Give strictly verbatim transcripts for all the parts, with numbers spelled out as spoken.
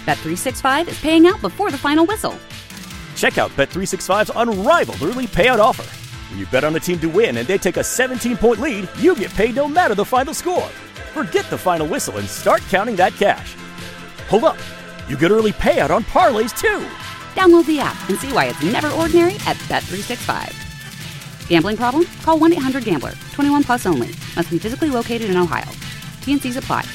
Bet three sixty-five is paying out before the final whistle. Check out Bet three sixty-five's unrivaled early payout offer. When you bet on a team to win and they take a seventeen-point lead, you get paid no matter the final score. Forget the final whistle and start counting that cash. Hold up. You get early payout on parlays, too. Download the app and see why it's never ordinary at Bet three sixty-five. Gambling problem? Call one eight hundred gambler. twenty-one plus only. Must be physically located in Ohio. T and C's apply.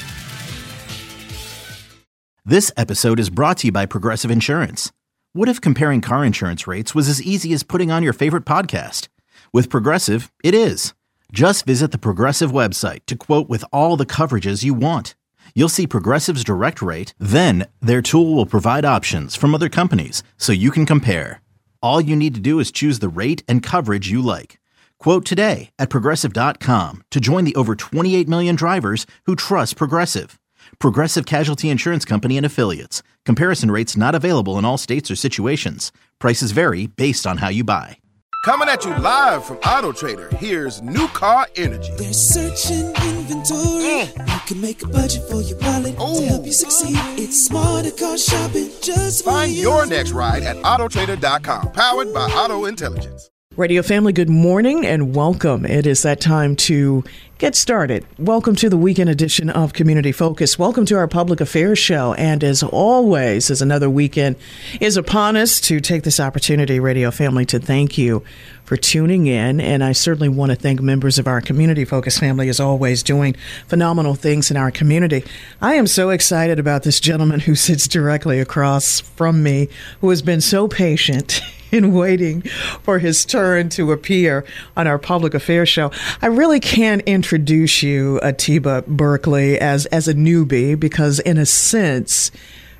This episode is brought to you by Progressive Insurance. What if comparing car insurance rates was as easy as putting on your favorite podcast? With Progressive, it is. Just visit the Progressive website to quote with all the coverages you want. You'll see Progressive's direct rate, then their tool will provide options from other companies so you can compare. All you need to do is choose the rate and coverage you like. Quote today at Progressive dot com to join the over twenty-eight million drivers who trust Progressive. Progressive Casualty Insurance Company and Affiliates. Comparison rates not available in all states or situations. Prices vary based on how you buy. Coming at you live from Auto Trader, here's New Car Energy. They're searching inventory. Mm. You can make a budget for your wallet Ooh. To help you succeed. It's smarter car shopping just for Find you. your next ride at auto trader dot com. Powered by Auto Intelligence. Radio family, good morning and welcome. It is that time to get started. Welcome to the weekend edition of Community Focus. Welcome to our public affairs show. And as always, as another weekend is upon us, to take this opportunity, radio family, to thank you for tuning in. And I certainly want to thank members of our Community Focus family, as always, doing phenomenal things in our community. I am so excited about this gentleman who sits directly across from me, who has been so patient in waiting for his turn to appear on our public affairs show. I really can't introduce you, Atiba Berkeley, as, as a newbie, because in a sense,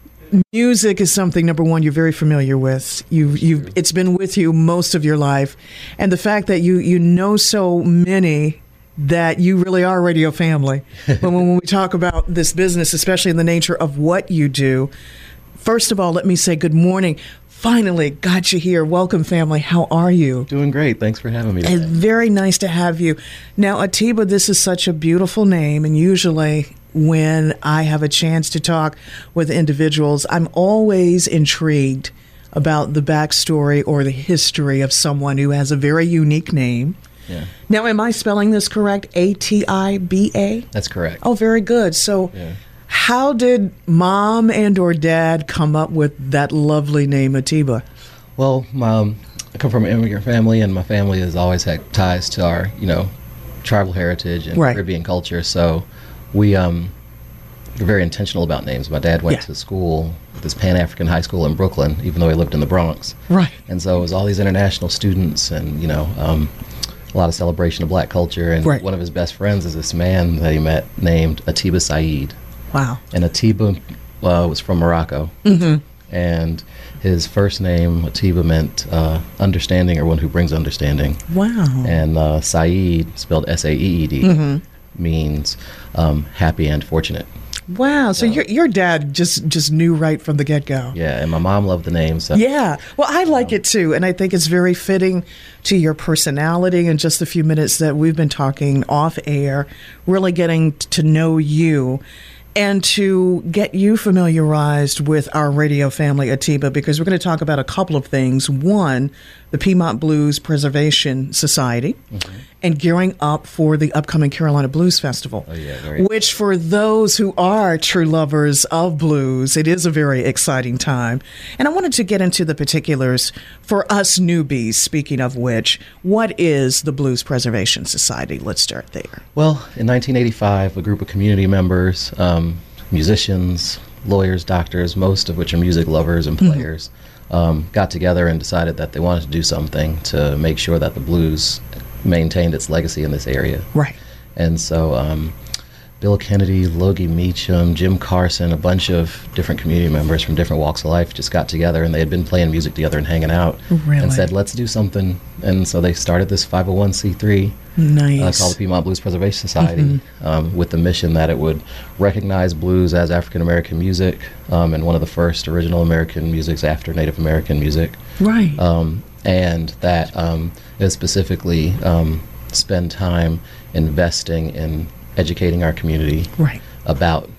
music is something, number one, you're very familiar with. You've, you've, it's been with you most of your life. And the fact that you, you know so many that you really are radio family. But when we talk about this business, especially in the nature of what you do, first of all, let me say good morning. Finally got you here. Welcome, family. How are you? Doing great. Thanks for having me today. It's very nice to have you. Now, Atiba, this is such a beautiful name, and usually when I have a chance to talk with individuals, I'm always intrigued about the backstory or the history of someone who has a very unique name. Yeah. Now, am I spelling this correct? A T I B A? That's correct. Oh, very good. So yeah. How did mom and or dad come up with that lovely name, Atiba? Well, my, I come from an immigrant family, and my family has always had ties to our, you know, tribal heritage and right. Caribbean culture. So we um, were very intentional about names. My dad went yeah. to school at this Pan-African high school in Brooklyn, even though he lived in the Bronx. Right. And so it was all these international students and, you know, um, a lot of celebration of black culture. And right. one of his best friends is this man that he met named Atiba Said. Wow. And Atiba uh, was from Morocco. Mm-hmm. And his first name, Atiba, meant uh, understanding, or one who brings understanding. Wow. And uh, Saeed, spelled S A E E D, mm-hmm. means um, happy and fortunate. Wow. So, so your your dad just, just knew right from the get-go. Yeah, and my mom loved the name. So. Yeah. Well, I like um, it too, and I think it's very fitting to your personality. In just the few minutes that we've been talking off air, really getting to know you. And to get you familiarized with our radio family, Atiba, because we're going to talk about a couple of things. One, the Piedmont Blues Preservation Society, mm-hmm. and gearing up for the upcoming Carolina Blues Festival, oh, yeah, very which for those who are true lovers of blues, it is a very exciting time. And I wanted to get into the particulars for us newbies, speaking of which. What is the Blues Preservation Society? Let's start there. Well, in nineteen eighty-five, a group of community members, um, musicians, lawyers, doctors, most of which are music lovers and players, mm-hmm. um, got together and decided that they wanted to do something to make sure that the blues maintained its legacy in this area. Right. And so um, Bill Kennedy, Logie Meacham, Jim Carson, a bunch of different community members from different walks of life just got together, and they had been playing music together and hanging out, really? and said, let's do something. And so they started this five oh one c three nice. uh, called the Piedmont Blues Preservation Society, mm-hmm. um, with the mission that it would recognize blues as African-American music, um, and one of the first original American musics after Native American music. Right. Um, and that um, it specifically um, spend time investing in educating our community right. about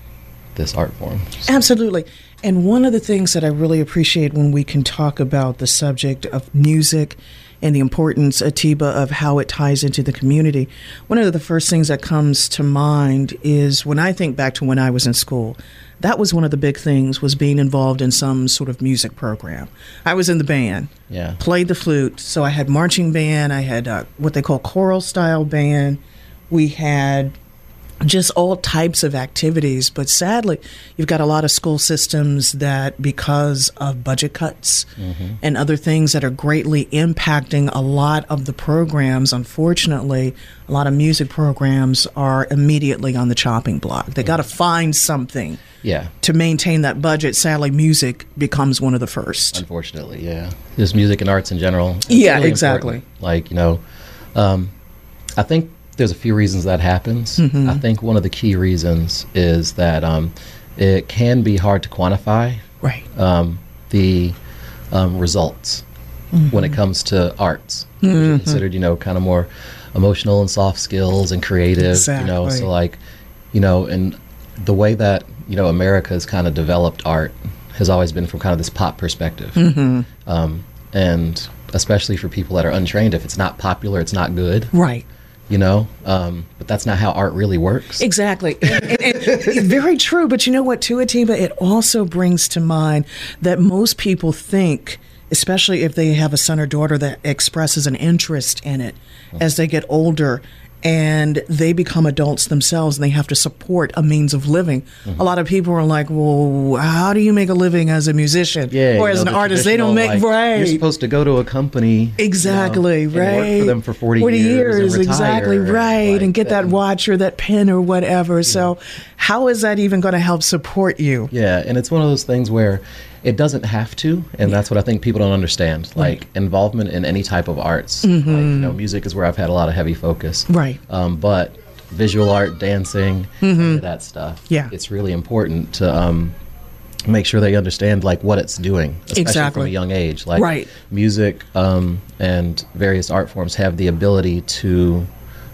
this art form. Absolutely. And one of the things that I really appreciate when we can talk about the subject of music and the importance, Atiba, of how it ties into the community, one of the first things that comes to mind is when I think back to when I was in school, that was one of the big things, was being involved in some sort of music program. I was in the band, yeah. played the flute, so I had marching band, I had uh, what they call choral style band, we had just all types of activities. But sadly, you've got a lot of school systems that, because of budget cuts mm-hmm. and other things that are greatly impacting a lot of the programs, unfortunately, a lot of music programs are immediately on the chopping block. They mm-hmm. got to find something yeah. to maintain that budget. Sadly, music becomes one of the first. Unfortunately, yeah. Just music and arts in general. It's yeah, really exactly. important. Like, you know, um, I think there's a few reasons that happens. Mm-hmm. I think one of the key reasons is that um, it can be hard to quantify right. um, the um, results mm-hmm. when it comes to arts, mm-hmm. which are considered, you know, kind of more emotional and soft skills and creative, exactly. you know, so like, you know, and the way that, you know, America has kind of developed art has always been from kind of this pop perspective. Mm-hmm. Um, and especially for people that are untrained, if it's not popular, it's not good. Right. You know, um, but that's not how art really works. Exactly. and, and, and very true. But you know what, too, Atiba? It also brings to mind that most people think, especially if they have a son or daughter that expresses an interest in it mm-hmm. as they get older, and they become adults themselves and they have to support a means of living. Mm-hmm. A lot of people are like, well, how do you make a living as a musician yeah, or as know, an the artist? They don't make, like, right. You're supposed to go to a company. Exactly, you know, right. And work for them for forty, forty years. years and retire, exactly, right. Like, and get that watch or that pen or whatever. Yeah. So how is that even going to help support you? Yeah, and it's one of those things where it doesn't have to, and yeah. that's what I think people don't understand. Like, right. involvement in any type of arts. Mm-hmm. Like, you know, music is where I've had a lot of heavy focus. Right. Um, but visual art, dancing, mm-hmm. that stuff. Yeah. It's really important to um, make sure they understand, like, what it's doing, especially exactly. from a young age. Like, right. music um, and various art forms have the ability to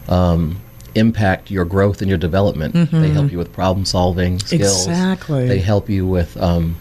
um, impact your growth and your development. Mm-hmm. They help you with problem solving skills. Exactly. They help you with um,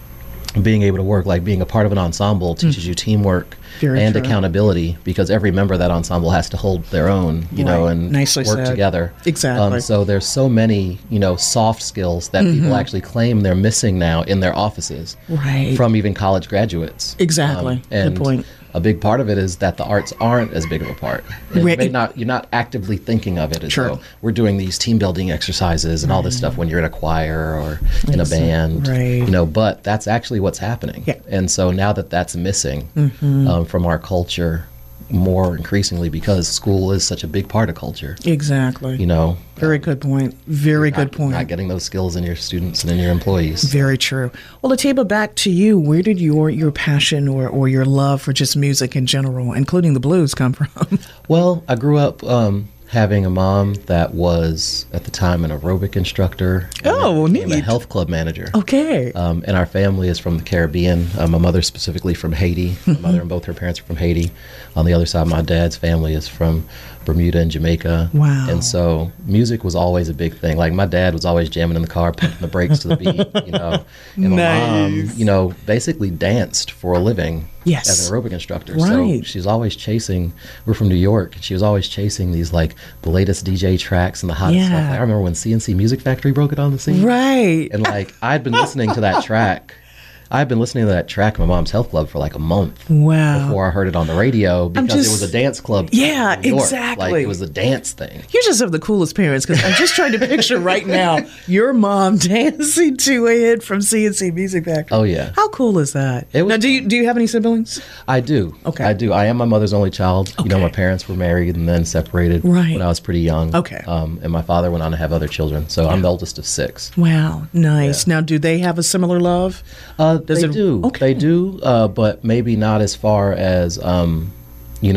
being able to work, like being a part of an ensemble teaches mm. you teamwork Very and true. accountability, because every member of that ensemble has to hold their own, you right. know, and Nicely work said. together. Exactly. Um, so there's so many, you know, soft skills that mm-hmm. people actually claim they're missing now in their offices, right. from even college graduates. Exactly. Um, and Good point. A big part of it is that the arts aren't as big of a part. And Right. may not, you're not actively thinking of it as Sure. though we're doing these team building exercises and all this stuff when you're in a choir or in a band, right. you know, but that's actually what's happening. Yeah. And so now that that's missing mm-hmm. um, from our culture more increasingly, because school is such a big part of culture. Exactly. You know. Very good point. Very not, good point. Not getting those skills in your students and in your employees. Very true. Well, Atiba, back to you. Where did your, your passion or, or your love for just music in general, including the blues, come from? Well, I grew up um, having a mom that was, at the time, an aerobic instructor. Oh, neat. And a health club manager. Okay. Um, and our family is from the Caribbean. Um, my mother specifically from Haiti. My mother and both her parents are from Haiti. On the other side, my dad's family is from Bermuda and Jamaica. Wow. And so music was always a big thing. Like, my dad was always jamming in the car, pumping the brakes to the beat, you know. And my Nice. mom, you know, basically danced for a living. Yes. As an aerobic instructor. Right. So she's always chasing, we're from New York, and she was always chasing these, like, the latest D J tracks and the hottest Yeah. stuff. Like, I remember when C N C Music Factory broke it on the scene. Right. And, like, I'd been listening to that track. I'd been listening to that track in my mom's health club for like a month. Wow. Before I heard it on the radio, because just, it was a dance club. Yeah, in New York. exactly. Like, it was a dance thing. You just have the coolest parents, because I'm just trying to picture right now your mom dancing to a hit from C N C Music Factory. Oh, yeah. How cool is that? It was now, do you do you have any siblings? I do. Okay. I do. I am my mother's only child. Okay. You know, my parents were married and then separated Right. when I was pretty young. Okay. Um, and my father went on to have other children. So I'm the oldest of six. Wow, nice. Yeah. Now, do they have a similar love? Uh, Does they it- do. Okay. They do, uh, but maybe not as far as, um, you know,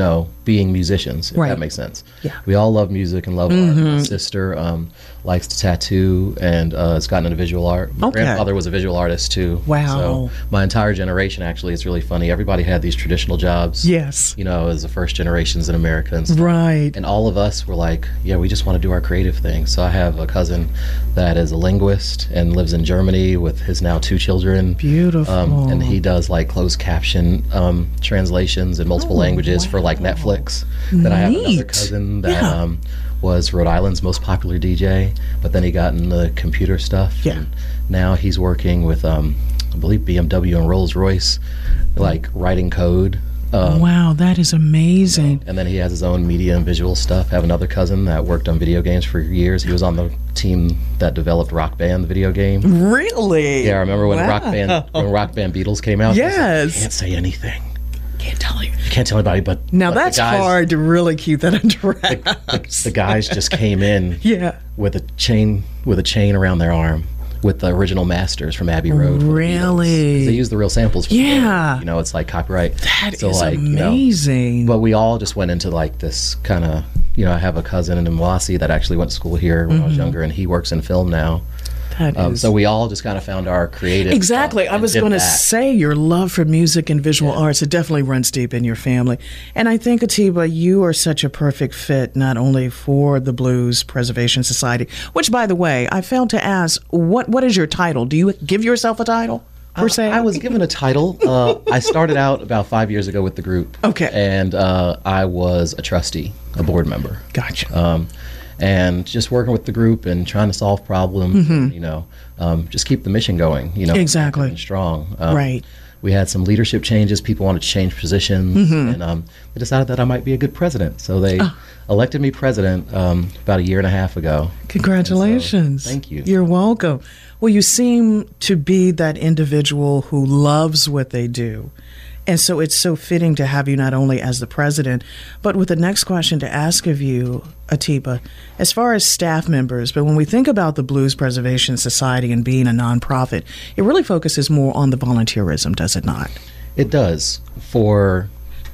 being musicians, if Right. that makes sense. Yeah. We all love music and love art. My sister um, likes to tattoo and uh, has gotten into visual art. My Okay. grandfather was a visual artist too. Wow. So my entire generation, actually, it's really funny. Everybody had these traditional jobs. Yes. You know, as the first generations in America and stuff. Right. And all of us were like, yeah, we just want to do our creative thing. So I have a cousin that is a linguist and lives in Germany with his now two children. Beautiful. Um, and he does like closed caption um, translations in multiple Oh, languages for like Netflix. Then I have another Neat. cousin that Yeah. um, was Rhode Island's most popular D J, but then he got into computer stuff. Yeah. And now he's working with, um, I believe, B M W and Rolls Royce, like writing code. Um, Wow, that is amazing. and then he has his own media and visual stuff. I have another cousin that worked on video games for years. He was on the team that developed Rock Band, the video game. Really? Yeah, I remember when Wow. Rock Band when Rock Band Beatles came out. he was like, Yes. "You can't say anything. Can't tell you. You can't tell anybody." But Now but the that's guys, hard to really keep that under The, wraps. the guys just came in Yeah. with a chain with a chain around their arm with the original masters from Abbey Road. for the Beatles. 'Cause Really? They use the real samples. From Yeah. there. You know, it's like copyright. That is so like, you know, amazing. but we all just went into like this kind of, you know, I have a cousin in Mwasi that actually went to school here when I was younger, and he works in film now. That Um, is- so we all just kind of found our creative. Exactly. stuff I and was did going to that. say your love for music and visual arts, it definitely runs deep in your family. And I think, Atiba, you are such a perfect fit not only for the Blues Preservation Society, which, by the way, I failed to ask, what what is your title? Do you give yourself a title, per se? I was given a title. Uh, I started out about five years ago with the group. Okay. And uh, I was a trustee, a board member. Gotcha. Um, and just working with the group and trying to solve problems, and, you know, um, just keep the mission going, you know, Mm-hmm. Exactly. active and strong. Um, Right. We had some leadership changes. People wanted to change positions, Mm-hmm. and um, they decided that I might be a good president. So they Ah. elected me president um, about a year and a half ago. Congratulations. So, thank you. You're welcome. Well, you seem to be that individual who loves what they do. And so it's so fitting to have you not only as the president, but with the next question to ask of you, Atiba, as far as staff members, but when we think about the Blues Preservation Society and being a nonprofit, it really focuses more on the volunteerism, does it not? It does. For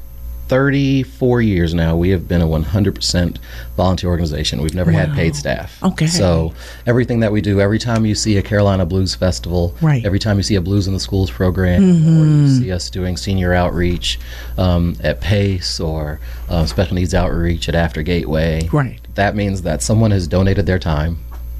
thirty-four years now, we have been a one hundred percent volunteer organization. We've never had Wow. paid staff. Okay. So everything that we do, every time you see a Carolina Blues Festival, Right. every time you see a Blues in the Schools program, or you see us doing senior outreach um, at PACE or uh, special needs outreach at After Gateway, Right. that means that someone has donated their time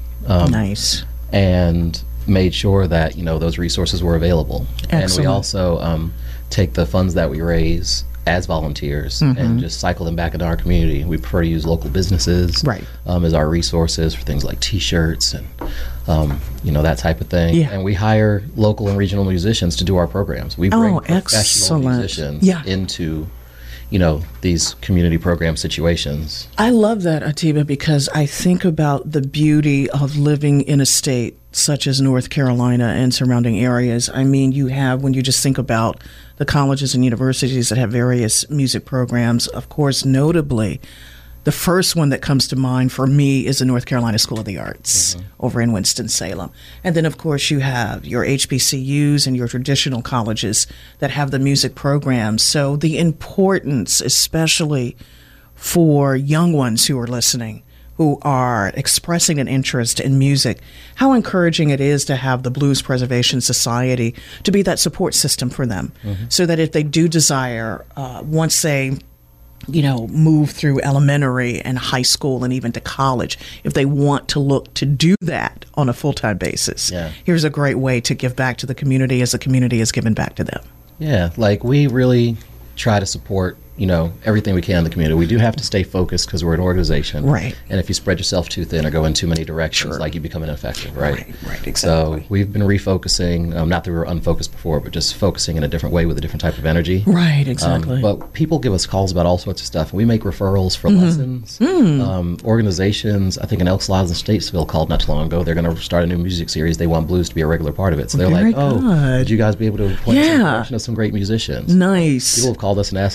Nice. and made sure that, you know, those resources were available. And Excellent. we also um, take the funds that we raise as volunteers Mm-hmm. and just cycle them back into our community. We prefer to use local businesses Right. um, as our resources for things like T-shirts and um, you know, that type of thing. Yeah. And we hire local and regional musicians to do our programs. We bring Oh, professional excellent. musicians Yeah. into, you know, these community program situations. I love that, Atiba, because I think about the beauty of living in a state such as North Carolina and surrounding areas. I mean, you have, when you just think about the colleges and universities that have various music programs, of course, notably, the first one that comes to mind for me is the North Carolina School of the Arts over in Winston-Salem. And then, of course, you have your H B C Us and your traditional colleges that have the music programs. So the importance, especially for young ones who are listening, who are expressing an interest in music, how encouraging it is to have the Blues Preservation Society to be that support system for them, so that if they do desire, uh, once they you know, move through elementary and high school and even to college, if they want to look to do that on a full-time basis, Yeah. here's a great way to give back to the community as the community has given back to them. Yeah, like we really try to support, you know, everything we can in the community. We do have to stay focused because we're an organization. Right. And if you spread yourself too thin or go in too many directions, Sure. like you become ineffective, right? Right, right, exactly. So we've been refocusing, um, not that we were unfocused before, but just focusing in a different way with a different type of energy. Right, Um, exactly. but people give us calls about all sorts of stuff, and we make referrals for Mm-hmm. lessons. Mm. Um, organizations, I think in Elks Lodge and Statesville called not too long ago, they're going to start a new music series. They want blues to be a regular part of it. So they're Very like, oh, good. would you guys be able to point us in the Yeah. direction of some great musicians? Nice. People have called us and asked us, hey,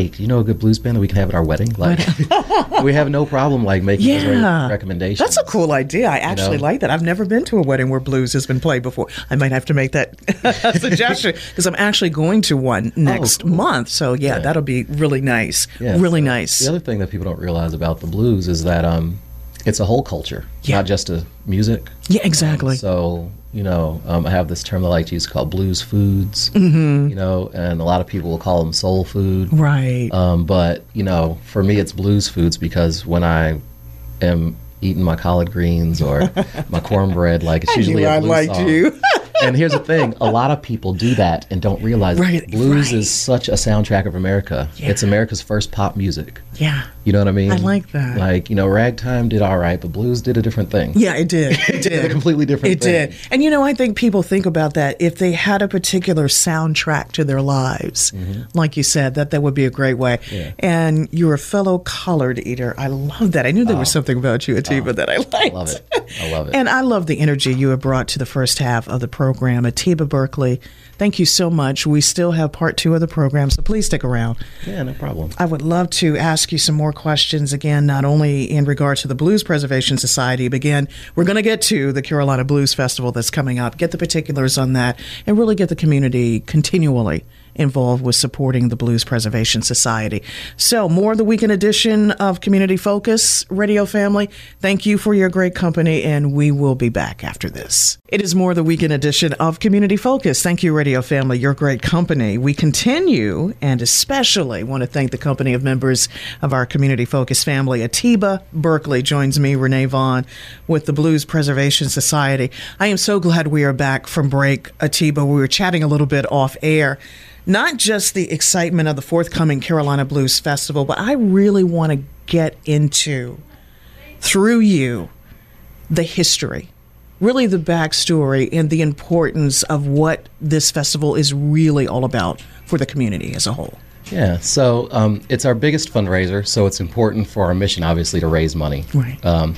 hey, do you know a good blues band that we can have at our wedding? Like, we have no problem like making Yeah. those re- recommendations. That's a cool idea. I actually know? like that. I've never been to a wedding where blues has been played before. I might have to make that suggestion because I'm actually going to one next cool. month. So yeah, Yeah. that'll be really nice. Yeah, really so nice. The other thing that people don't realize about the blues is that um, it's a whole culture, Yeah. not just a music. Yeah, exactly. Um, so, you know, um, I have this term I like to use called blues foods, mm-hmm. you know, and a lot of people will call them soul food. Right. Um, but, you know, for me, it's blues foods because when I am eating my collard greens or my cornbread, like it's I usually knew a I blues liked song. you. And here's the thing, a lot of people do that and don't realize Right, blues right. is such a soundtrack of America. Yeah. It's America's first pop music. Yeah. You know what I mean? I like that. Like, you know, ragtime did all right, but blues did a different thing. Yeah, it did. It did. a completely different It thing. did. And you know, I think people think about that if they had a particular soundtrack to their lives, like you said, that that would be a great way. Yeah. And you're a fellow collard eater. I love that. I knew there was something about you, Atiba, that I liked. I love it. I love it. And I love the energy you have brought to the first half of the program. Atiba Berkeley, thank you so much. We still have part two of the program, so please stick around. Yeah, no problem. I would love to ask you some more questions again, not only in regard to the Blues Preservation Society, but again, we're going to get to the Carolina Blues Festival that's coming up, get the particulars on that, and really get the community continually involved with supporting the Blues Preservation Society. So more of the weekend edition of Community Focus, Radio Family. Thank you for your great company, and we will be back after this. It is more of the weekend edition of Community Focus. Thank you, Radio Family, your great company. We continue, and especially want to thank the company of members of our Community Focus family. Atiba Berkeley joins me, Renee Vaughn, with the Blues Preservation Society. I am so glad we are back from break, Atiba. We were chatting a little bit off air. Not just the excitement of the forthcoming Carolina Blues Festival, but I really want to get into, through you, the history, really the backstory and the importance of what this festival is really all about for the community as a whole. Yeah, so um, it's our biggest fundraiser, so it's important for our mission, obviously, to raise money. Right. Um,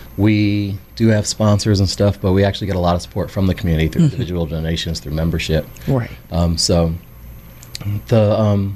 we do have sponsors and stuff, but we actually get a lot of support from the community through mm-hmm. individual donations, through membership. Right. Um, so the um,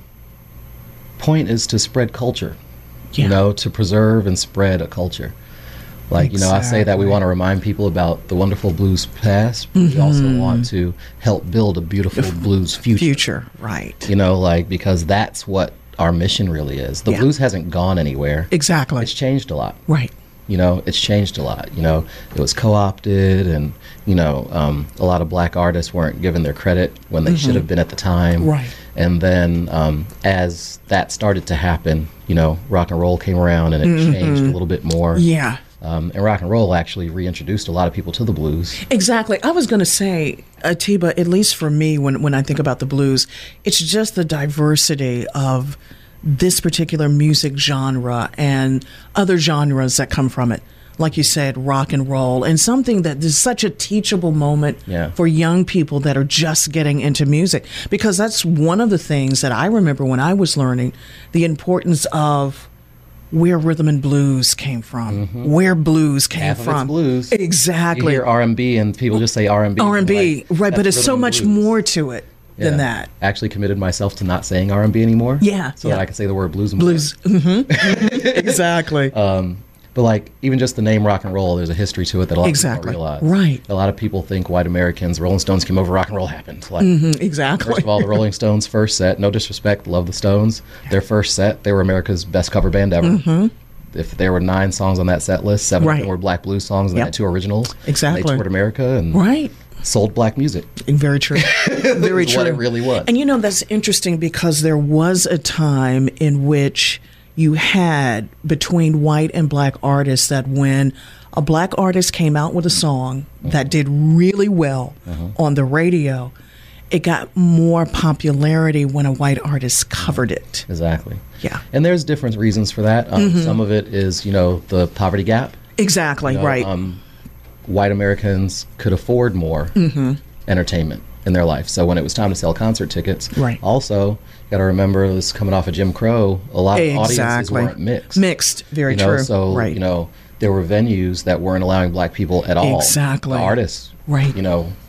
point is to spread culture, yeah. you know, to preserve and spread a culture. Like, exactly. you know, I say that we want to remind people about the wonderful blues past, but mm-hmm. we also want to help build a beautiful blues future. Future, right. You know, like, because that's what our mission really is. The yeah. blues hasn't gone anywhere. Exactly. It's changed a lot. Right. You know, it's changed a lot. You know, it was co-opted, and, you know, um, a lot of black artists weren't given their credit when they mm-hmm. should have been at the time. Right. And then um, as that started to happen, you know, rock and roll came around, and it mm-hmm. changed a little bit more. Yeah. Um, and rock and roll actually reintroduced a lot of people to the blues. Exactly. I was going to say, Atiba, at least for me, when, when I think about the blues, it's just the diversity of this particular music genre and other genres that come from it. Like you said, rock and roll, and something that is such a teachable moment yeah. for young people that are just getting into music. Because that's one of the things that I remember when I was learning, the importance of where rhythm and blues came from, mm-hmm. where blues came Half of from. It's blues. Exactly. You hear R and B and people just say R and B. R and B, like, right, but it's so much blues. more to it yeah. than that. I actually committed myself to not saying R and B anymore. Yeah. So yeah. that I could say the word blues and blues. Mm-hmm. Exactly. Um, but like even just the name rock and roll, there's a history to it that a lot exactly. of people don't realize. Right. A lot of people think white Americans, Rolling Stones came over, rock and roll happened. Like, mm-hmm. Exactly. First of all, the Rolling Stones' first set, no disrespect, love the Stones. Their first set, they were America's best cover band ever. Mm-hmm. If there were nine songs on that set list, seven right. of them were black blues songs, and yep. they had two originals. Exactly. And they toured America and right. sold black music. Very true. Very true. What it really was. And you know, that's interesting because there was a time in which you had between white and black artists that when a black artist came out with a song mm-hmm. that did really well mm-hmm. on the radio, it got more popularity when a white artist covered it. Exactly. Yeah. And there's different reasons for that. Um, mm-hmm. Some of it is, you know, the poverty gap. Exactly, you know, right. Um, white Americans could afford more mm-hmm. entertainment in their life. So when it was time to sell concert tickets, right. also, you got to remember this coming off of Jim Crow, a lot of exactly. audiences weren't mixed. Mixed, very you know, true. So, right. you know, there were venues that weren't allowing black people at all. Exactly. The artists, right. you know,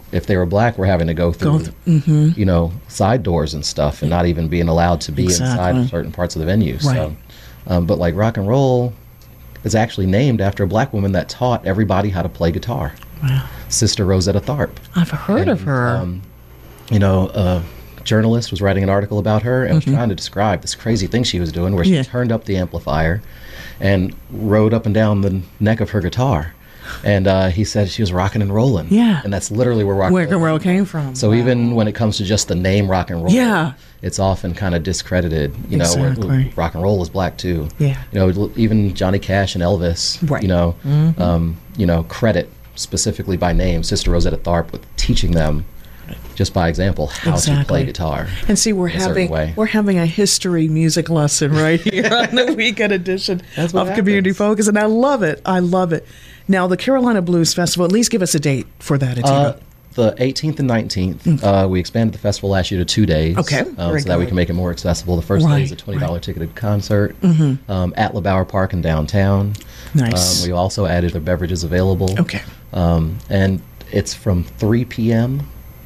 if they were black, were having to go through, Go th- mm-hmm. you know, side doors and stuff, and not even being allowed to be Exactly. inside certain parts of the venue. Right. So, um, but like rock and roll is actually named after a black woman that taught everybody how to play guitar. Wow. Sister Rosetta Tharpe. I've heard And, of her. Um, you know, a journalist was writing an article about her and Mm-hmm. was trying to describe this crazy thing she was doing where she Yeah. turned up the amplifier and rode up and down the neck of her guitar. And uh, he said she was rocking and rolling. Yeah. And that's literally where rock Where and rock roll and roll came from. So Wow. even when it comes to just the name rock and roll, Yeah. it's often kind of discredited. You know, where, Exactly. rock and roll is black too. Yeah. You know, even Johnny Cash and Elvis. Right. You know, um, you know, credit specifically by name Sister Rosetta Tharpe with teaching them, just by example, how to Exactly. play guitar. And see, we're in a certain having way. we're having a history music lesson right here on the weekend edition That's of what Community happens. Focus, and I love it. I love it. Now, the Carolina Blues Festival. At least give us a date for that, Atiba. Uh, the eighteenth and nineteenth, uh, we expanded the festival last year to two days. Okay, um, very so that we good. can make it more accessible. The first day is a Right, twenty dollars right. ticketed concert um, at LeBauer Park in downtown. Nice. Um, we also added the beverages available. Okay. Um, and it's from three p.m.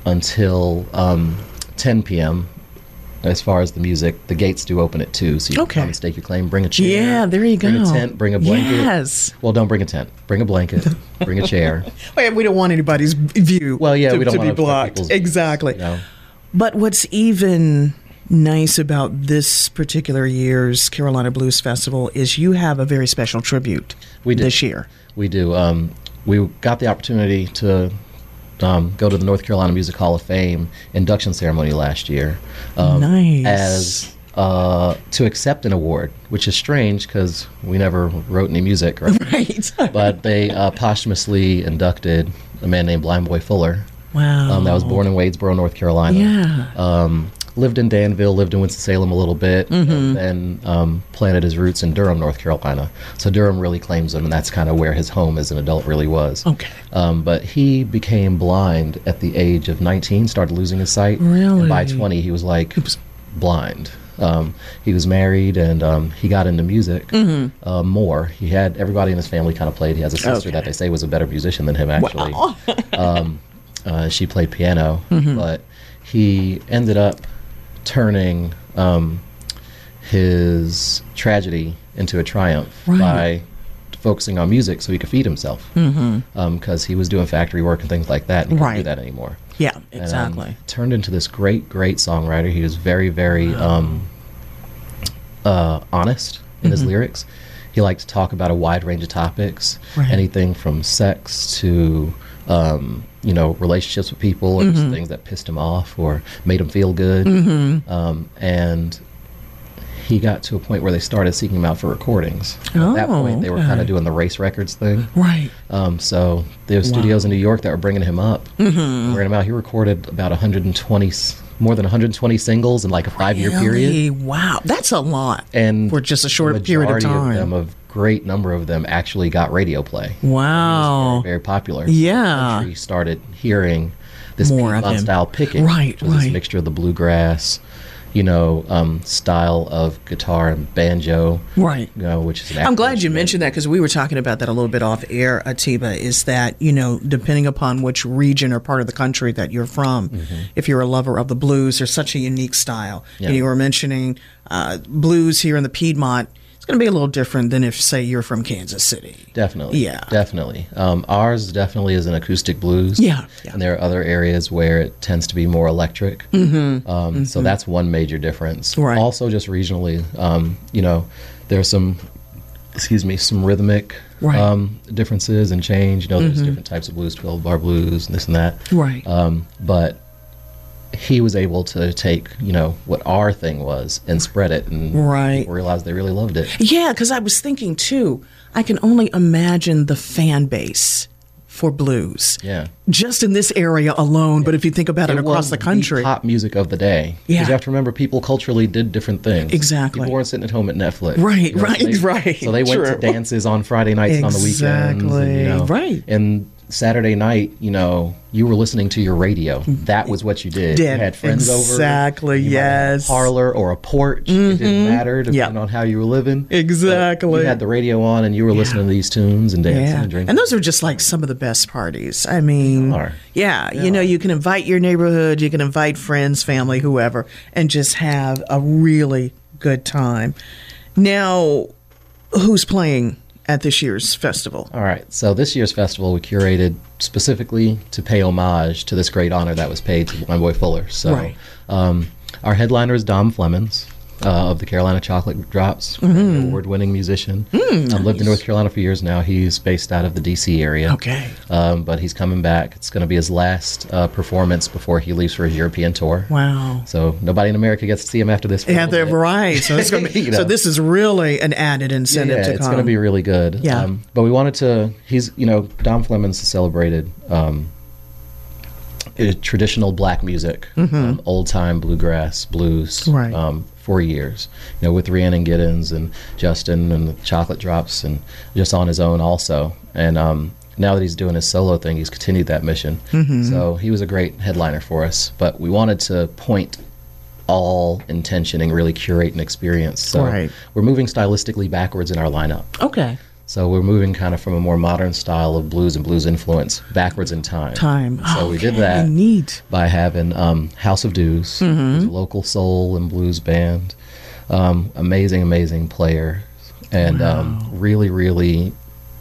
until um, ten p.m. As far as the music, the gates do open at two, so you Okay. can come and stake your claim. Bring a chair. Yeah, there you Bring go. a tent. Bring a blanket. Yes. Well, don't bring a tent. Bring a blanket. Bring a chair. Wait, we don't want anybody's view. Well, yeah, to, we don't to want be to obstruct blocked. people's- Exactly. You know. But what's even nice about this particular year's Carolina Blues Festival is you have a very special tribute We do. this year. We do. Um, we got the opportunity to um, go to the North Carolina Music Hall of Fame induction ceremony last year. Um, Nice. As uh, to accept an award, which is strange because we never wrote any music, right? Right. But they uh, posthumously inducted a man named Blind Boy Fuller, Wow. um, that was born in Wadesboro, North Carolina. Yeah. Um, lived in Danville, lived in Winston-Salem a little bit, Mm-hmm. and then um, planted his roots in Durham, North Carolina. So Durham really claims him, and that's kind of where his home as an adult really was. Okay. Um, but he became blind at the age of nineteen, started losing his sight. Really? And by twenty, he was like blind. Um, he was married, and um, he got into music Mm-hmm. uh, more. He had everybody in his family kind of played. He has a sister Okay. that they say was a better musician than him, actually. Wow. um, uh, she played piano, Mm-hmm. but he ended up turning um, his tragedy into a triumph Right. by focusing on music so he could feed himself. Because Mm-hmm. um, he was doing factory work and things like that, and he couldn't do Right. that anymore. Yeah, And, um, exactly. turned into this great, great songwriter. He was very, very um, uh, honest in his lyrics. He liked to talk about a wide range of topics, Right. anything from sex to, um, you know, relationships with people, or just things that pissed him off or made him feel good. Um, and he got to a point where they started seeking him out for recordings. At that Oh, point, they were okay. kind of doing the race records thing. Right. Um, so there were studios in New York that were bringing him up, mm-hmm. bringing him out. He recorded about one hundred twenty, s- more than one hundred twenty singles in like a five-year period, Really? Wow. That's a lot. and For just a short the period of majority time. them, a great number of them, actually got radio play. Wow. Very, very popular. Yeah. Country started hearing this More of Piedmont him. style picking, Right, which was right. this mixture of the bluegrass, you know, um, style of guitar and banjo, Right. you know, which is an I'm glad you instrument. mentioned that because we were talking about that a little bit off air, Atiba, is that, you know, depending upon which region or part of the country that you're from, if you're a lover of the blues, there's such a unique style. Yeah. And you were mentioning uh, blues here in the Piedmont. It's going to be a little different than if, say, you're from Kansas City. Definitely. Yeah. Definitely. Um, ours definitely is an acoustic blues. Yeah, yeah. And there are other areas where it tends to be more electric. Mm-hmm. Um, Mm-hmm. So that's one major difference. Right. Also, just regionally, um, you know, there's some, excuse me, some rhythmic Right. um, differences and change. You know, there's different types of blues, twelve bar blues, and this and that. Right. Um, but he was able to take, you know, what our thing was and spread it, and Right. people realized they really loved it. Yeah, because I was thinking, too, I can only imagine the fan base for blues. Yeah. Just in this area alone, but if you think about it, It across was the country. pop music of the day. Yeah. Because you have to remember, people culturally did different things. Exactly. People weren't sitting at home at Netflix. Right, You know, right, so they, right. So they went to True. dances on Friday nights and on the weekends. And, you Exactly, know, right. And Saturday night, you know, you were listening to your radio. That was what you did. Did. You had friends exactly, over. Exactly, yes. A parlor or a porch. Mm-hmm. It didn't matter depending yep. on how you were living. Exactly. But you had the radio on and you were yeah. listening to these tunes and dancing yeah. and drinking. And those are just like some of the best parties. I mean, yeah, yeah, you know, you can invite your neighborhood, you can invite friends, family, whoever, and just have a really good time. Now, who's playing at this year's festival? All right. So this year's festival we curated specifically to pay homage to this great honor that was paid to Blind Boy Fuller. So right. um, our headliner is Dom Flemons. Uh, of the Carolina Chocolate Drops, mm-hmm. an award-winning musician. Mm, nice. um, lived in North Carolina for years now. He's based out of the D C area. Okay. Um, but he's coming back. It's going to be his last uh, performance before he leaves for his European tour. Wow. So nobody in America gets to see him after this. Yeah, they're right. So, it's gonna be, you know. So this is really an added incentive yeah, to it's come. It's going to be really good. Yeah. Um, but we wanted to, he's, you know, Dom Flemons celebrated um, traditional black music, mm-hmm. um, old-time bluegrass, blues, right. um, for years, you know, with Rhiannon Giddens and Justin and the Chocolate Drops, and just on his own also. And um, now that he's doing his solo thing, he's continued that mission. Mm-hmm. So he was a great headliner for us. But we wanted to point all intention and really curate an experience. So right. we're moving stylistically backwards in our lineup. Okay. So we're moving kind of from a more modern style of blues and blues influence backwards in time. Time. So okay. we did that Neat. by having um, House of Dews, mm-hmm. who's a local soul and blues band. Um, amazing, amazing player. And wow. um, really, really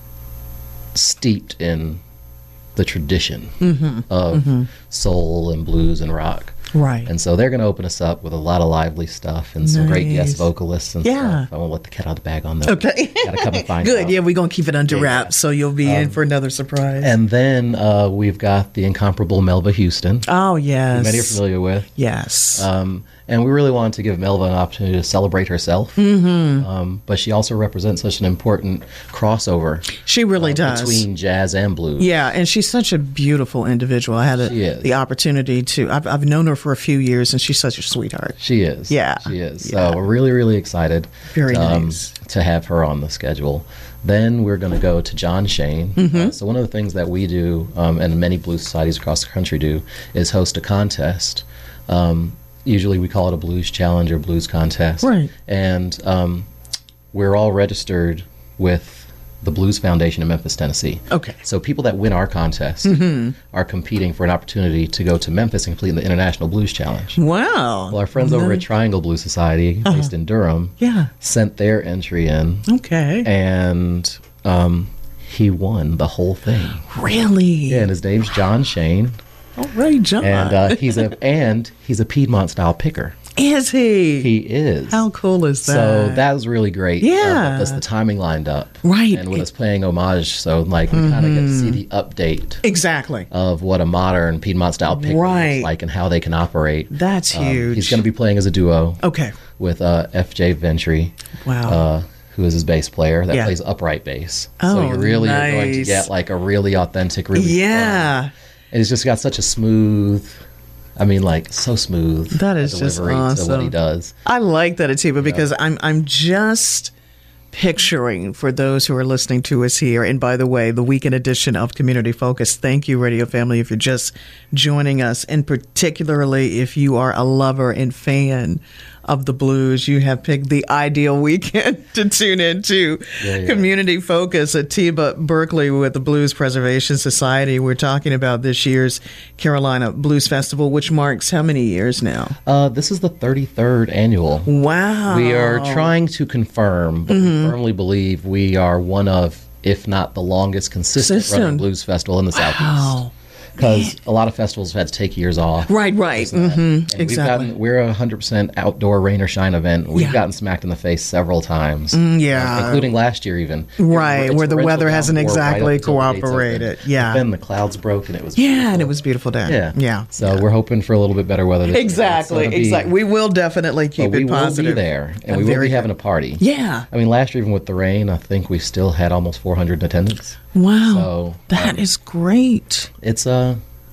steeped in the tradition mm-hmm. of mm-hmm. soul and blues and rock. Right. And so they're going to open us up with a lot of lively stuff and some nice. great guest vocalists and yeah. stuff. I won't let the cat out of the bag on that. Okay. Got to come and find Good. out. Yeah, we're going to keep it under yeah, wraps, yeah. so you'll be um, in for another surprise. And then uh, we've got the incomparable Melva Houston. Oh, yes. Who many are familiar with. Yes. Um, and we really wanted to give Melva an opportunity to celebrate herself. Mm-hmm. Um, but she also represents such an important crossover. She really uh, does. Between jazz and blues. Yeah, and she's such a beautiful individual. I had a, the opportunity to, I've, I've known her for a few years, and she's such a sweetheart. She is. Yeah. She is. Yeah. So we're really, really excited Very um, nice. to have her on the schedule. Then we're going to go to John Shane. Mm-hmm. Uh, so one of the things that we do, um, and many blues societies across the country do, is host a contest. Um, usually we call it a blues challenge or blues contest. Right. And um, we're all registered with the Blues Foundation in Memphis, Tennessee. Okay. So people that win our contest mm-hmm. are competing for an opportunity to go to Memphis and complete the International Blues Challenge. Wow. Well, our friends over at Triangle Blues Society, uh-huh. based in Durham, yeah. sent their entry in. Okay. And um, he won the whole thing. Really? Yeah, and his name's John Shane. All right, John. And uh, he's a and he's a Piedmont style picker. Is he? He is. How cool is that? So that was really great. Yeah. Uh, with us, the timing lined up. Right. And with us playing homage, so like we mm-hmm. kind of get to see the update. Exactly. Of what a modern Piedmont style picker right. looks like and how they can operate. That's um, huge. He's going to be playing as a duo. Okay. With uh, F J Ventry. Wow. Uh, who is his bass player that yeah. plays upright bass. Oh, so you really nice. are going to get like a really authentic, really yeah. fun. And he's just got such a smooth, I mean, like so smooth. That is just awesome. To what he does. I like that, Atiba, because yeah. I'm I'm just picturing for those who are listening to us here. And by the way, the weekend edition of Community Focus. Thank you, Radio Family, if you're just joining us, and particularly if you are a lover and fan of the blues, you have picked the ideal weekend to tune into. Yeah, yeah. Community Focus. Atiba Berkeley with the Blues Preservation Society. We're talking about this year's Carolina Blues Festival, which marks how many years now? Uh, this is the thirty-third annual. Wow. We are trying to confirm, but mm-hmm. we firmly believe we are one of, if not the longest consistent System. running blues festival in the wow. Southeast. Because a lot of festivals have had to take years off. Right, right. Mm-hmm. Exactly. We've gotten, we're a one hundred percent outdoor rain or shine event. We've yeah. gotten smacked in the face several times. Mm, yeah. Uh, including last year even. Right, it's where the weather hasn't exactly right cooperated. Yeah. But then the clouds broke and it was Yeah, beautiful. and it was beautiful day. Yeah. Yeah. So yeah. we're hoping for a little bit better weather this exactly, year. Exactly. We will definitely keep it it positive. We will be there. And I'm we will be good. having a party. Yeah. I mean, last year, even with the rain, I think we still had almost four hundred in attendance. Wow. So, that um, is great. It's a... Uh,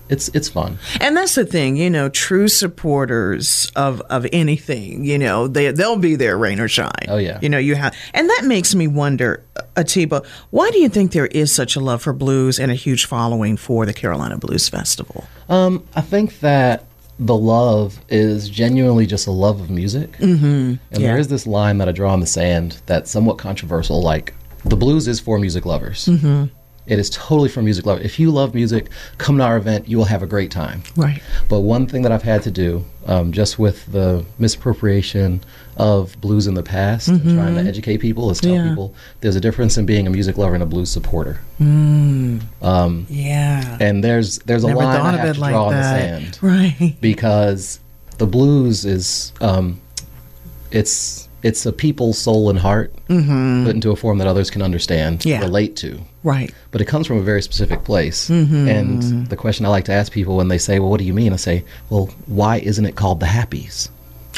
it's it's fun. And that's the thing, you know, true supporters of, of anything, you know, they, they'll be there, rain or shine. Oh, yeah. You know, you have, and that makes me wonder, Atiba, why do you think there is such a love for blues and a huge following for the Carolina Blues Festival? Um, I think that the love is genuinely just a love of music. Mm-hmm. And Yeah. there is this line that I draw in the sand that's somewhat controversial, like, the blues is for music lovers. Mm-hmm. It is totally for music lovers. If you love music, come to our event, you will have a great time. Right. But one thing that I've had to do, um, just with the misappropriation of blues in the past, and trying to educate people, is tell Yeah. people there's a difference in being a music lover and a blues supporter. Yeah. And there's there's a Never line thought I of have it to like draw in the that. sand. Right. Because the blues is um, it's it's a people's soul and heart Mm-hmm. put into a form that others can understand, Yeah. relate to. Right. But it comes from a very specific place. Mm-hmm. And the question I like to ask people when they say, well, what do you mean? I say, well, why isn't it called the Happies?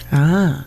Ah.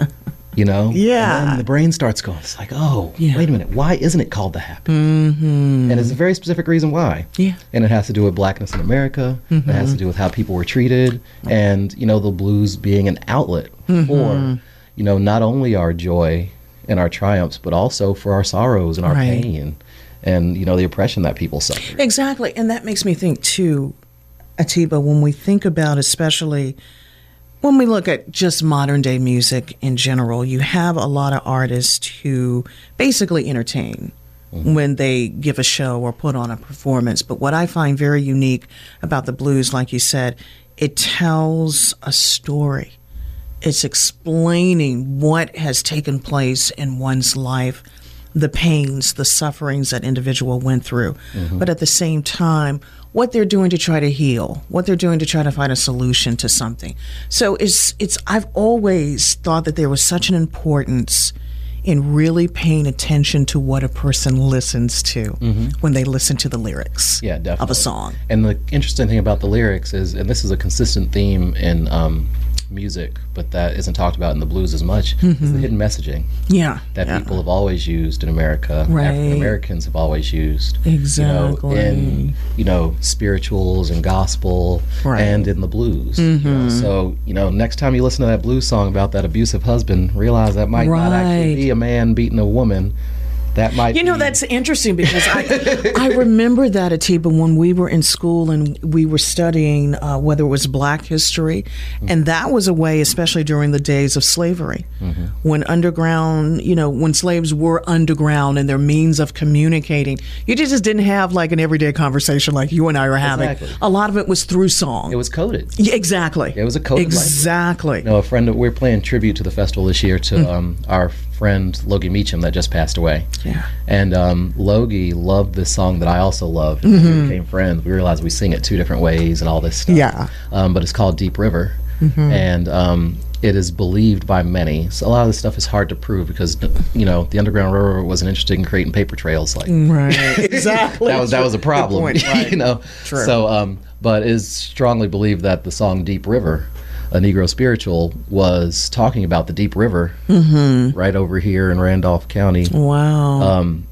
You know? Yeah. And then the brain starts going, it's like, oh, Yeah. wait a minute, why isn't it called the Happies? Mm-hmm. And it's a very specific reason why. Yeah. And it has to do with blackness in America. Mm-hmm. It has to do with how people were treated. And, you know, the blues being an outlet Mm-hmm. for, you know, not only our joy and our triumphs, but also for our sorrows and our Right. pain and, you know, the oppression that people suffer. Exactly. And that makes me think, too, Atiba, when we think about, especially when we look at just modern day music in general, you have a lot of artists who basically entertain when they give a show or put on a performance. But what I find very unique about the blues, like you said, it tells a story. It's explaining what has taken place in one's life, the pains, the sufferings that individual went through. But at the same time, what they're doing to try to heal, what they're doing to try to find a solution to something. So it's it's I've always thought that there was such an importance in really paying attention to what a person listens to when they listen to the lyrics Yeah, definitely. of a song. And the interesting thing about the lyrics is, and this is a consistent theme in um, music, but that isn't talked about in the blues as much, is the hidden messaging Yeah. that yeah. people have always used in America. Right. African Americans have always used. Exactly. You know, in, you know, spirituals and gospel Right. and in the blues. You know, so, you know, next time you listen to that blues song about that abusive husband, realize that might not actually Right. be a man beating a woman. That might You know, be, that's interesting because I I remember that, Atiba, when we were in school and we were studying uh, whether it was Black history, and that was a way, especially during the days of slavery, Mm-hmm. when underground, you know, when slaves were underground and their means of communicating, you just didn't have like an everyday conversation like you and I are having. Exactly. A lot of it was through song. It was coded. Yeah, exactly. It was a coded language. Exactly. You know, a friend, we're playing tribute to the festival this year to um, our friend Logie Meacham that just passed away. Yeah. And um, Logie loved this song that I also loved. We became friends. We realized we sing it two different ways and all this stuff. Yeah. Um, but it's called Deep River. And um, it is believed by many. So a lot of this stuff is hard to prove because, you know, the Underground Railroad wasn't interested in creating paper trails. Like Right. Exactly. that was that was a Good problem. point. Right. You know. True. So, um, but it is strongly believed that the song Deep River, a Negro spiritual, was talking about the Deep River right over here in Randolph County. Wow. Um,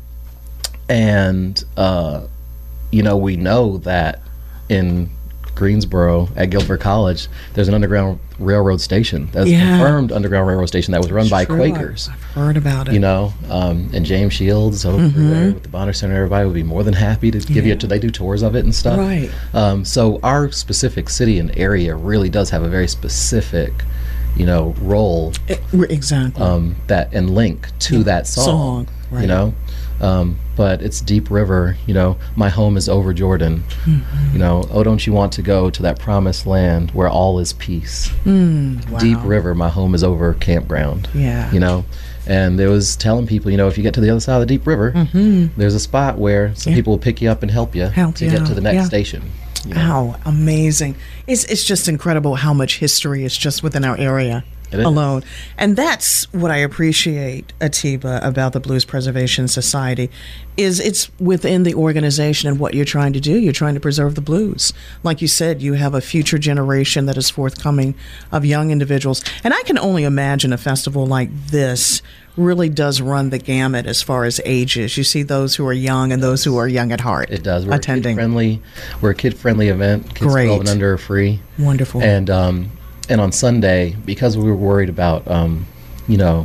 and, uh, you know, we know that in Greensboro at Guilford College, there's an Underground Railroad station. That's Yeah. a confirmed Underground Railroad station that was run by True. Quakers. I've heard about it. You know, um, and James Shields over Mm-hmm. there with the Bonner Center, everybody would be more than happy to give you. To, they do tours of it and stuff. Right. Um, so our specific city and area really does have a very specific, you know, role It- exactly. um, that and link to that song. Song, right. You know, um, but it's Deep River. You know, my home is over Jordan. Mm-hmm. You know, oh, don't you want to go to that promised land where all is peace? Mm, wow. Deep River, my home is over campground. Yeah. You know, and it was telling people, you know, if you get to the other side of the Deep River, there's a spot where some Yeah. people will pick you up and help you Help to you get to out, the next yeah. station. You know? Wow, amazing. It's it's just incredible how much history is just within our area. It is. alone. And that's what I appreciate, Atiba, about the Blues Preservation Society, is it's within the organization and what you're trying to do. You're trying to preserve the blues. Like you said, you have a future generation that is forthcoming of young individuals. And I can only imagine a festival like this really does run the gamut as far as ages. You see those who are young and those who are young at heart. It does. We're attending. a kid-friendly. We're a kid-friendly event. Kids Great. twelve and under are free. Wonderful. And um, and on Sunday, because we were worried about, um, you know,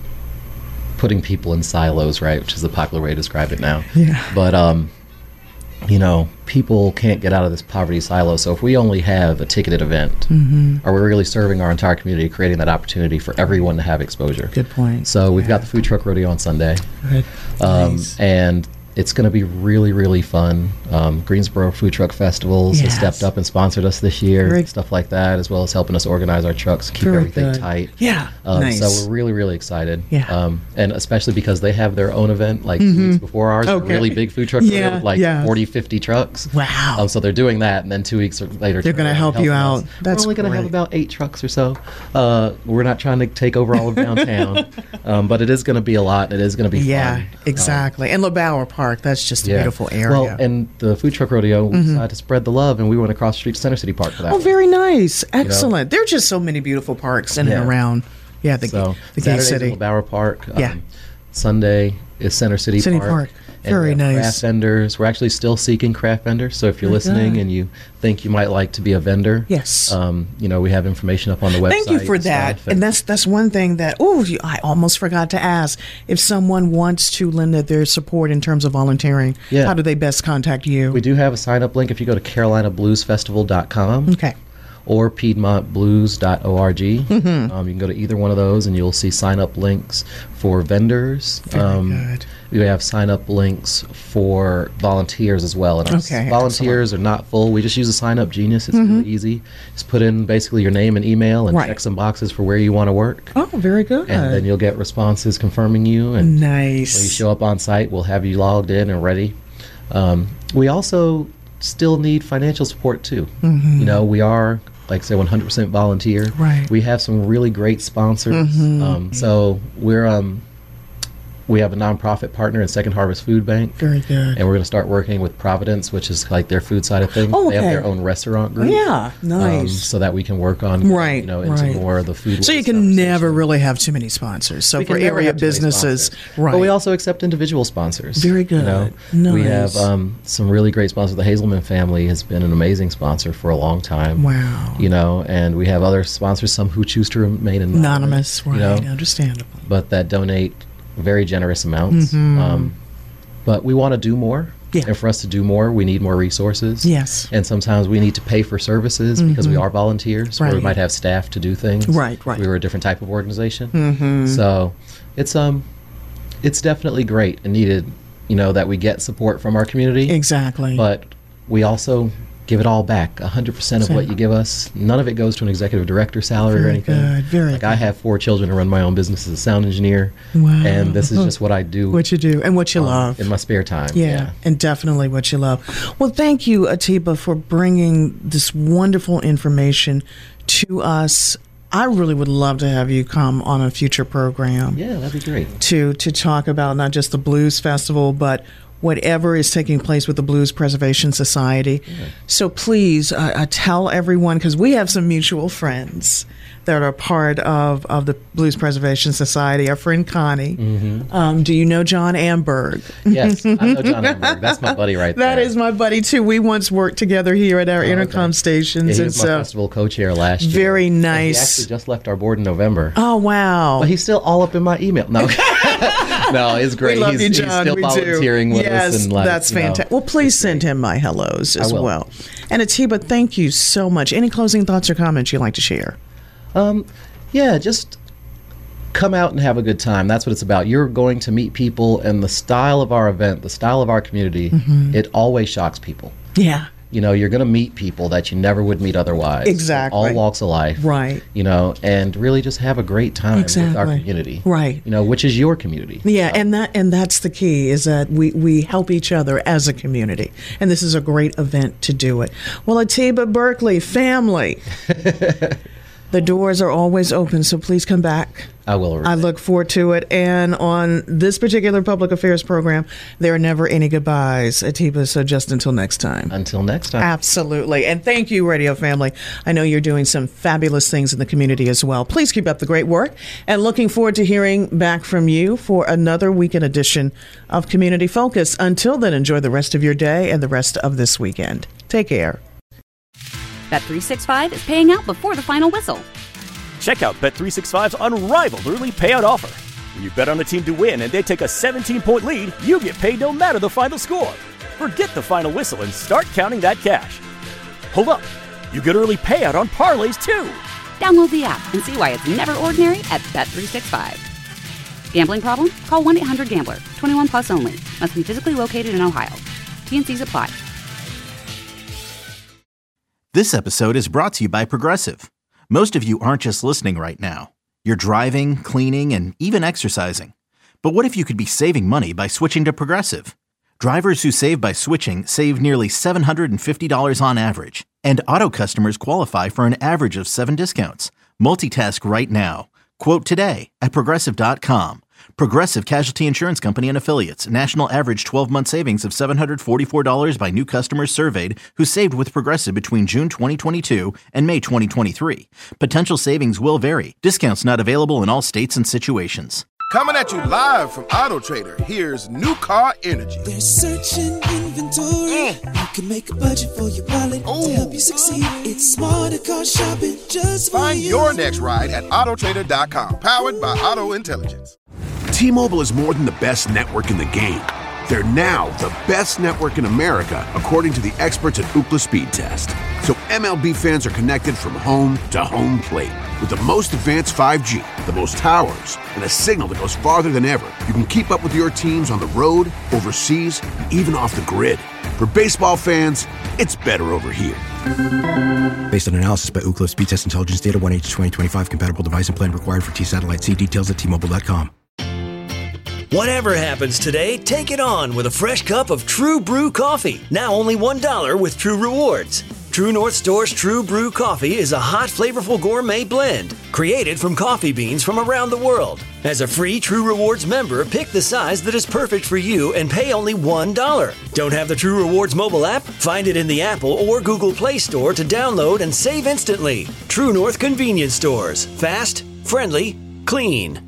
putting people in silos, right, which is the popular way to describe it now. Yeah. But, um, you know, people can't get out of this poverty silo. So if we only have a ticketed event, Mm-hmm. are we really serving our entire community, creating that opportunity for everyone to have exposure? Good point. So we've Yeah. got the food truck rodeo on Sunday. Good. Um, Nice. And it's going to be really, really fun. Um, Greensboro Food Truck Festivals has Yes. stepped up and sponsored us this year, Very- stuff like that, as well as helping us organize our trucks, keep Very everything good. tight. Yeah. Um, Nice. So we're really, really excited. Yeah. Um, and especially because they have their own event like two weeks before ours, a Okay. really big food truck Yeah, rodeo with like yeah. forty, fifty trucks. Wow. Um, so they're doing that, and then two weeks later, They're gonna turn around help and you helping out. us. That's We're only going to have great. about eight trucks or so. Uh, we're not trying to take over all of downtown, um, but it is going to be a lot. It is going to be Yeah, fun. exactly. and LeBauer Park, that's just a Yeah. beautiful area. Well, and the food truck rodeo, we decided to spread the love, and we went across the street to Center City Park for that. Oh, one. very nice. Excellent. There are just so many beautiful parks in Yeah. and around. Yeah, the, So the Gay Saturday's City. in LeBauer Park. Um, Yeah. Sunday is Center City, City Park. Park. And we Very have nice. Craft vendors. We're actually still seeking craft vendors. So if you're Very listening good. and you think you might like to be a vendor, Yes. um, you know, we have information up on the website. Thank you for that. stuff, And that's that's one thing that, oh, I almost forgot to ask. If someone wants to lend their support in terms of volunteering, Yeah. how do they best contact you? we do have a sign up link if you go to carolina blues festival dot com. Okay. Or piedmont blues dot org. Mm-hmm. Um, you can go to either one of those and you'll see sign up links for vendors. Very um, good. We have sign up links for volunteers as well. And our s- Okay, volunteers are not full. We just use a sign up genius. It's really easy. Just put in basically your name and email and Mm-hmm. Right. check some boxes for where you want to work. Oh, very good. And then you'll get responses confirming you. And nice. when you show up on site, we'll have you logged in and ready. Um, we also still need financial support too. You know, we are, like I said, one hundred percent volunteer. Right. We have some really great sponsors. Um, so we're um, we have a nonprofit partner in Second Harvest Food Bank. Very good. And we're going to start working with Providence, which is like their food side of things. Oh, They have okay. their own restaurant group. Yeah, nice. Um, so that we can work on, Right, you know, into right. more of the food. So you waste can conversation. never really have too many sponsors. So We for can never area have too many businesses, sponsors. right? But we also accept individual sponsors. Very good. You know? We Nice. have um, some really great sponsors. The Hazelman family has been an amazing sponsor for a long time. Wow. You know, and we have other sponsors, some who choose to remain anonymous. Anonymous, right? You know, Understandable. but that donate very generous amounts. Um, but we want to do more. Mm-hmm. Yeah. And for us to do more, we need more resources. Yes. And sometimes we need to pay for services because we are volunteers, or we Right. might have staff to do things. Right, right. We were a different type of organization. Mm-hmm. So it's um, it's definitely great and needed, you know, that we get support from our community. Exactly. But we also give it all back. one hundred percent of what you give us, none of it goes to an executive director salary or Very anything. good, very like I good. have four children and run my own business as a sound engineer. Wow. And this is just what I do what you do and what you um, love. in my spare time. Yeah, and definitely what you love. Well, thank you, Atiba, for bringing this wonderful information to us. I really would love to have you come on a future program Yeah, that'd be great. to to talk about not just the Blues Festival, but whatever is taking place with the Blues Preservation Society. So please uh, uh, tell everyone, because we have some mutual friends that are part of, of the Blues Preservation Society. Our friend Connie. Um, do you know John Amberg? Yes, I know John Amberg. That's my buddy right there. That is my buddy too. We once worked together here at our Oh, intercom okay. stations, Yeah, he and was my so festival co-chair last year. very And nice. He actually just left our board in November. Oh wow! But he's still all up in my email. No, no, it's great. We love he's, you, he's John. still we volunteering do. with yes, us. And like, that's you know, fantastic. Well, please send him my hellos as will. well. And Atiba, thank you so much. Any closing thoughts or comments you'd like to share? Um, yeah, just come out and have a good time. That's what it's about. You're going to meet people, and the style of our event, the style of our community, Mm-hmm. it always shocks people. Yeah. You know, you're going to meet people that you never would meet otherwise. Exactly. All walks of life. Right. You know, and really just have a great time with our Exactly. community. Right. You know, which is your community. Yeah, and that and that's the key, is that we, we help each other as a community. And this is a great event to do it. Well, Atiba Berkeley, family. The doors are always open, so please come back. I will. I look forward to it. And on this particular public affairs program, there are never any goodbyes, Atiba, so just until next time. Until next time. Absolutely. And thank you, Radio Family. I know you're doing some fabulous things in the community as well. Please keep up the great work. And looking forward to hearing back from you for another weekend edition of Community Focus. Until then, enjoy the rest of your day and the rest of this weekend. Take care. Bet three sixty-five is paying out before the final whistle. Check out Bet three sixty-five's unrivaled early payout offer. When you bet on a team to win and they take a seventeen-point lead, you get paid no matter the final score. Forget the final whistle and start counting that cash. Hold up. You get early payout on parlays, too. Download the app and see why it's never ordinary at Bet three sixty-five. Gambling problem? Call one eight hundred gambler. twenty-one plus only. Must be physically located in Ohio. T and C's apply. This episode is brought to you by Progressive. Most of you aren't just listening right now. You're driving, cleaning, and even exercising. But what if you could be saving money by switching to Progressive? Drivers who save by switching save nearly seven hundred fifty dollars on average. And auto customers qualify for an average of seven discounts. Multitask right now. Quote today at Progressive dot com. Progressive Casualty Insurance Company and Affiliates. National average twelve-month savings of seven hundred forty-four dollars by new customers surveyed who saved with Progressive between June twenty twenty-two and May twenty twenty-three. Potential savings will vary. Discounts not available in all states and situations. Coming at you live from Auto Trader, here's New Car Energy. They're searching inventory. Mm. You can make a budget for your wallet Ooh. to help you succeed. It's smarter car shopping just for Find you. your next ride at Auto Trader dot com, powered by Auto Intelligence. T-Mobile is more than the best network in the game. They're now the best network in America, according to the experts at Ookla Speed Test. So M L B fans are connected from home to home plate. With the most advanced five G, the most towers, and a signal that goes farther than ever, you can keep up with your teams on the road, overseas, and even off the grid. For baseball fans, it's better over here. Based on analysis by Ookla Speed Test Intelligence Data, one H twenty twenty-five compatible device and plan required for T-Satellite. See details at T Mobile dot com. Whatever happens today, take it on with a fresh cup of True Brew coffee. Now only one dollar with True Rewards. True North Store's True Brew coffee is a hot, flavorful gourmet blend created from coffee beans from around the world. As a free True Rewards member, pick the size that is perfect for you and pay only one dollar. Don't have the True Rewards mobile app? Find it in the Apple or Google Play Store to download and save instantly. True North Convenience Stores. Fast, friendly, clean.